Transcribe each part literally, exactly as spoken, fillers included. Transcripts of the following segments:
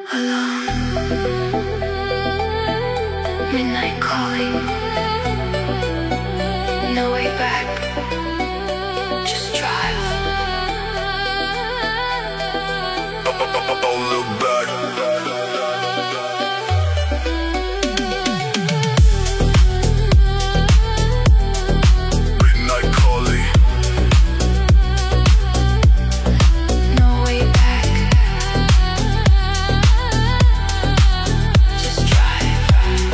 Midnight calling, no way back, just drive. Don't look back. Midnight calling, No way back, just drive.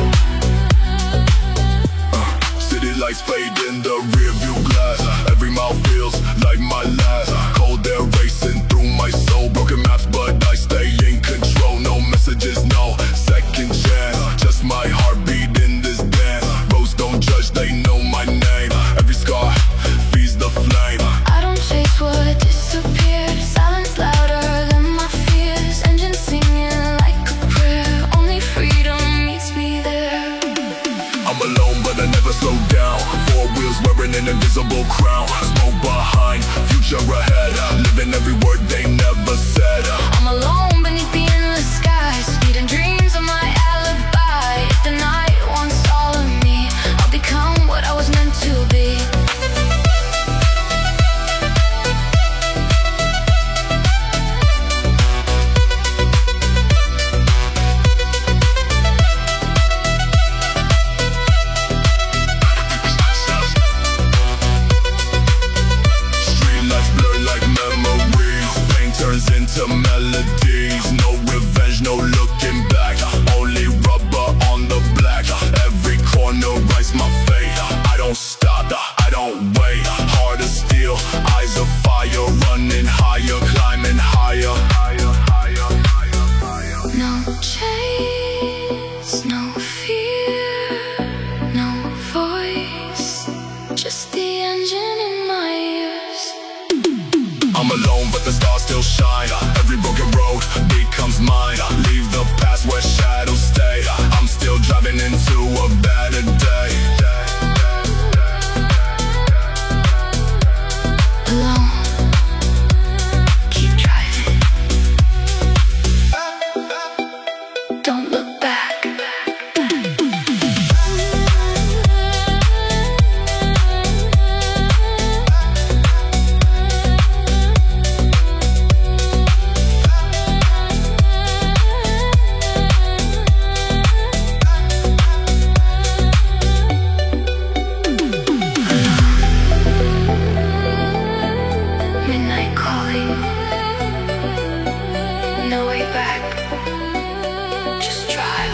uh, city lights fade in the rearview glass. Every mile feels like my last. Cold air racing through my soul. Broken maps, but I stay in control. No messages, no second chance. Just my heartbeat in this dance. Roads don't judge, they know my name. Every scar feeds the flame. I don't chase what disappears. Silence louder than my fears. Engine singing like a prayer. Only freedom meets me there. I'm alone, but I never slow down. Four wheels wearing an invisible crown. Smoke behind, future ahead. Living every word they never said. I'm alone beneath the endless sky. Speeding dreams are my alibi. If the night wants all of me, I'll become what I was meant to be. Streetlights blur like memories. Pain turns into melodies. No revenge, no looking back. Only rubber on the black. Every corner writes my fate. I don't stop, I don't wait. Heart of steel, eyes of fire. Running higher, climbing higher. No chase, no fear, no voice, just the engine in my ears. I'm alone, but the stars still shine. Every broken road becomes mine. Leave the past where shadows stay. I'm still driving into a better day. Alone, keep driving. Don't look back. Midnight calling, no way back, just drive.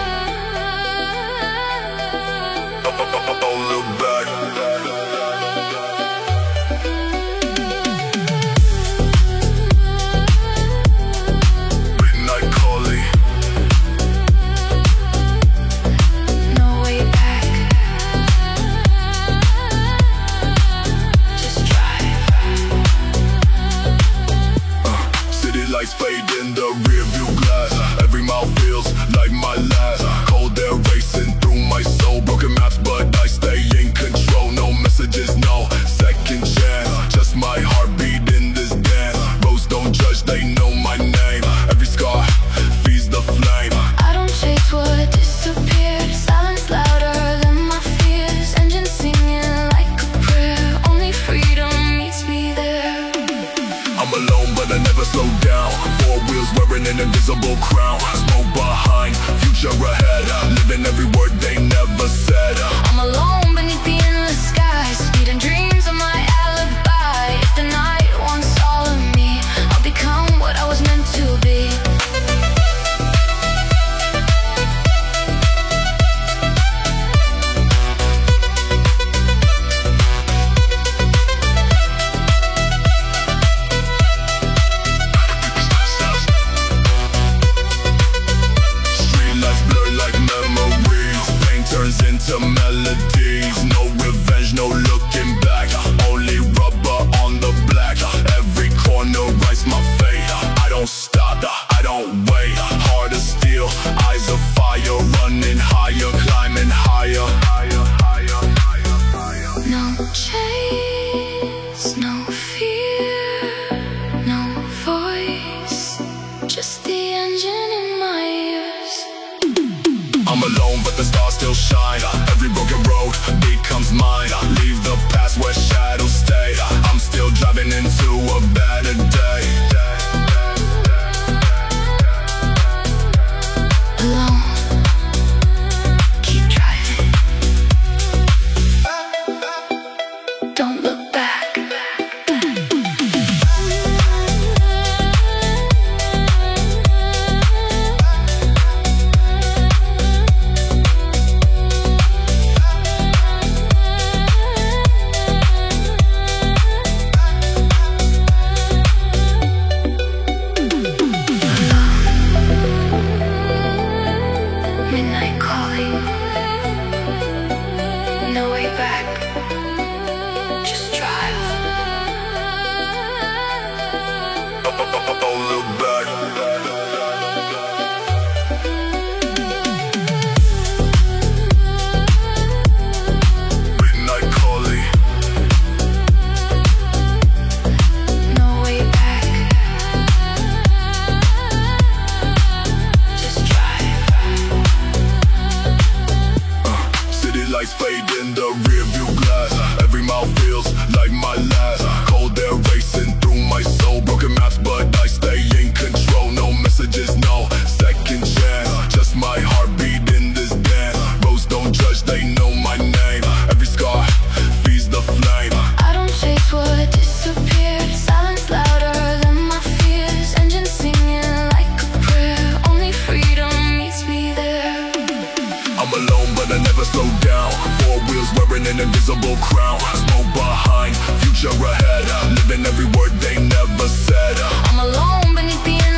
Don't look back. Midnight calling, No way back, just drive. city lights fade in the rearview glass. Every mile feels like my last. Cold air racing through my soul. Broken maps, but I stay in control. No messages, no second chance. Just my heartbeat in this dance. Roads don't judge, they know my name. Every scar feeds the flame. I don't chase what disappears. Silence louder than my fears. Engine singing like a prayer. Only freedom meets me there. I'm alone, but I never slow down. Four wheels wearing an invisible crown. Smoke behind, future ahead. Living every word they never said. I'm alone beneath the endless sky. Speeding dreams are my alibi. If the night wants all of me, I'll become what I was meant to be. Streetlights blur like memories. Pain turns into melodies. No revenge, no looking back. Only rubber on the black. Every corner writes my fate. I don't stop, I don't wait. Heart of steel, eyes of fire. Running higher, climbing higher. No chase, no fear, no voice, just the engine in wearing an invisible crown. Smoke behind, future ahead, living every word they never said. I'm alone beneath the